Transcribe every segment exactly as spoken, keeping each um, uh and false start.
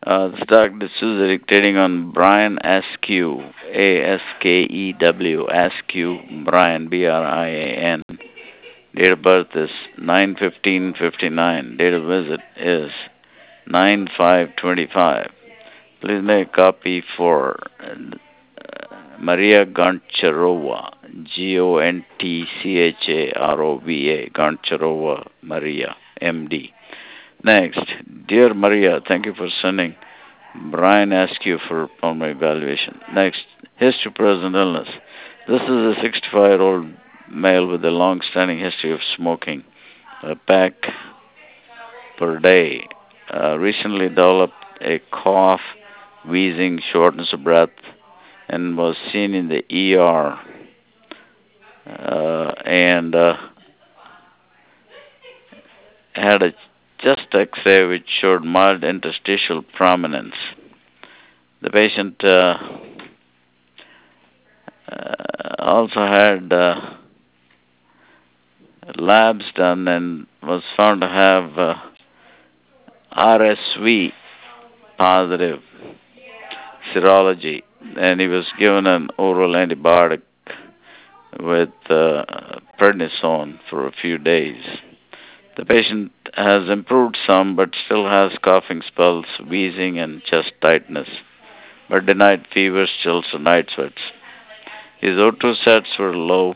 Uh, the stock D'Souza dictating on Brian Askew, A S K E W, Askew, Brian, B R I A N. Date of birth is nine fifteen fifty-nine. Date of visit is nine five twenty-five. Please make a copy for uh, Maria Goncharova, G O N T C H A R O V A, Goncharova Maria, M D. Next, dear Maria, thank you for sending. Brian asked you for pulmonary evaluation. Next, history present illness. This is a sixty-five-year-old male with a long-standing history of smoking, a pack per day. Uh, recently developed a cough, wheezing, shortness of breath, and was seen in the E R. Uh, and uh, had a chest X-ray which showed mild interstitial prominence. The patient uh, uh, also had uh, labs done and was found to have uh, R S V positive serology, and he was given an oral antibiotic with uh, prednisone for a few days. The patient has improved some but still has coughing spells, wheezing, and chest tightness, but denied fever, chills, and night sweats. His O two sats were low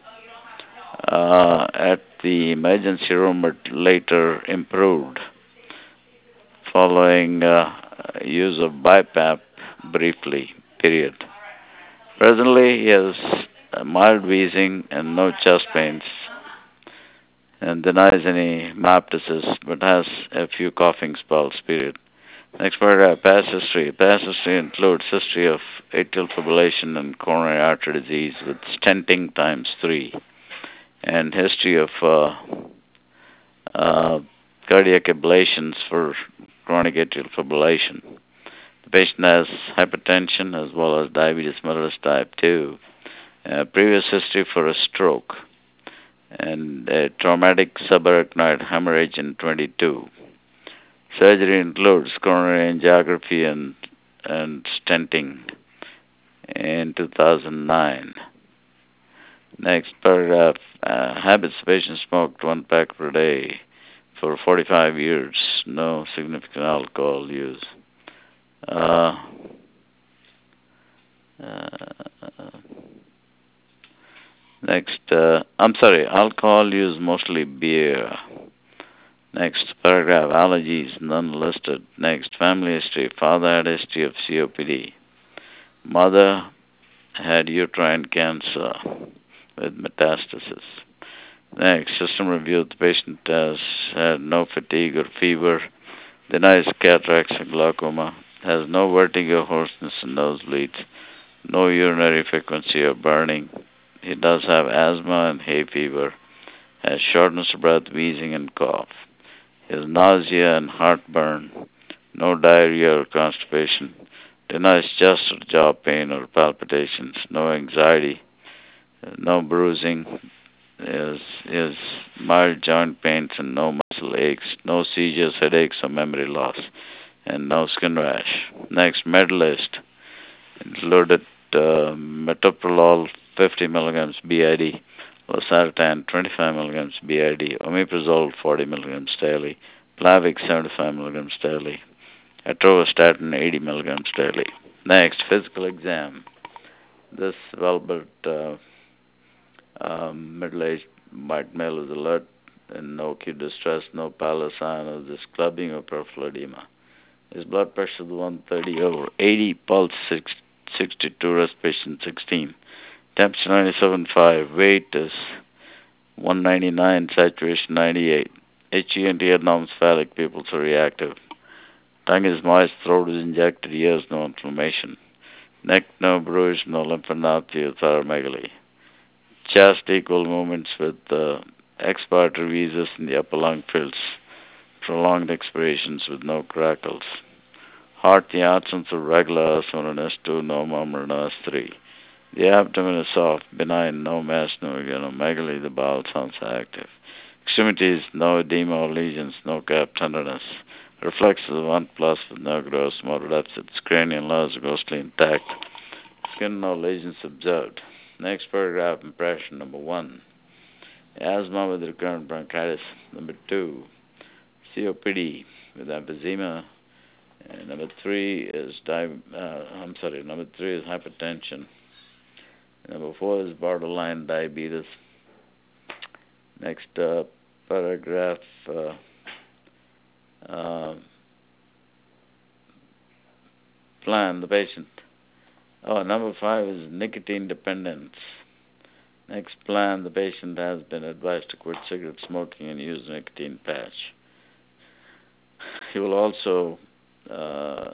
uh, at the emergency room but later improved following uh, use of BiPAP briefly, period. Presently, he has mild wheezing and no chest pains and denies any myoptosis but has a few coughing spells, period. Next paragraph, past history. Past history includes history of atrial fibrillation and coronary artery disease with stenting times three, and history of uh, uh, cardiac ablations for chronic atrial fibrillation. The patient has hypertension as well as diabetes mellitus type two, uh, previous history for a stroke, and a traumatic subarachnoid hemorrhage in twenty-two. Surgery includes coronary angiography and, and stenting in two thousand nine. Next paragraph, uh, habits: patient smoked one pack per day for forty-five years, no significant alcohol use. Uh, uh, next, uh, I'm sorry, alcohol use mostly beer. Next paragraph, allergies, none listed. Next, family history. Father had a history of C O P D. Mother had uterine cancer with metastasis. Next, system review. The patient has had no fatigue or fever, denies cataracts and glaucoma, has no vertigo, hoarseness, and nosebleeds, no urinary frequency or burning. He does have asthma and hay fever, has shortness of breath, wheezing, and cough. He has nausea and heartburn, no diarrhea or constipation, denies chest or jaw pain or palpitations, no anxiety, no bruising, is is mild joint pains and no muscle aches, no seizures, headaches, or memory loss, and no skin rash. Next, med list included uh, metoprolol fifty milligrams B I D, losartan twenty-five milligrams B I D, omeprazole forty milligrams daily, Plavix seventy-five milligrams daily, atorvastatin eighty milligrams daily. Next, physical exam. This well-built uh, um, middle-aged white male is alert and no acute distress, no pallor sign of this clubbing or peripheral edema. His blood pressure is one thirty over eighty, pulse six, sixty-two, respiration sixteen, temperature ninety-seven point five, weight is one ninety-nine, saturation ninety-eight. H E N T abnormal pupils are reactive. Tongue is moist, throat is injected, ears no inflammation. Neck no bruise, no lymphadenopathy or thyromegaly. Chest equal movements with uh, expiratory wheezes in the upper lung fills, prolonged expirations with no crackles. Heart, the absence of regular S one and S two, no murmur and S three. The abdomen is soft, benign, no mass, no megalomegaly, the bowel sounds active. Extremities, no edema or lesions, no gap tenderness. Reflexes one plus with no gross motor deficits. Cranial nerves grossly intact. Skin no lesions observed. Next paragraph, impression number one. Asthma with recurrent bronchitis. Number two, C O P D with emphysema. And number three is di- uh, I'm sorry. Number three is hypertension. Number four is borderline diabetes. Next uh, paragraph. Uh, uh, plan the patient. Oh, number five is nicotine dependence. Next plan, the patient has been advised to quit cigarette smoking and use nicotine patch. He will also uh,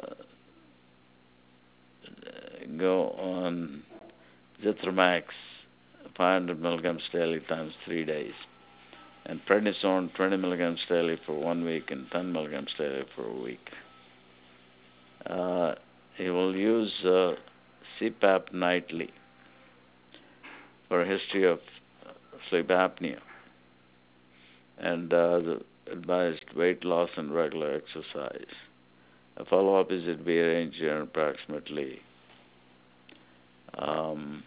go on Zithromax, five hundred milligrams daily times three days, and prednisone, twenty milligrams daily for one week and ten milligrams daily for a week. Uh, he will use uh, C PAP nightly for a history of sleep apnea, and uh, the advised weight loss and regular exercise. A follow-up is to be arranged in approximately um,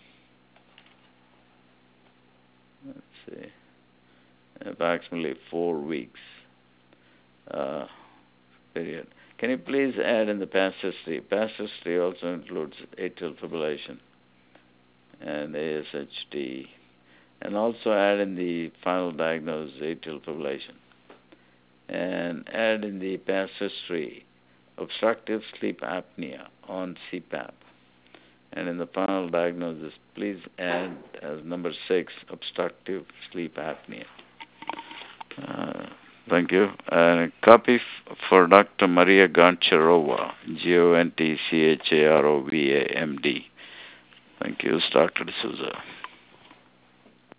let's see, approximately four weeks uh, period. Can you please add in the past history? Past history also includes atrial fibrillation and A S H D, and also add in the final diagnosis atrial fibrillation, and add in the past history obstructive sleep apnea on C PAP, and in the final diagnosis, please add as number six obstructive sleep apnea. Uh, thank you. Uh, copy f- for Doctor Maria Goncharova, G O N T C H A R O V A, M D. Thank you, Doctor D'Souza.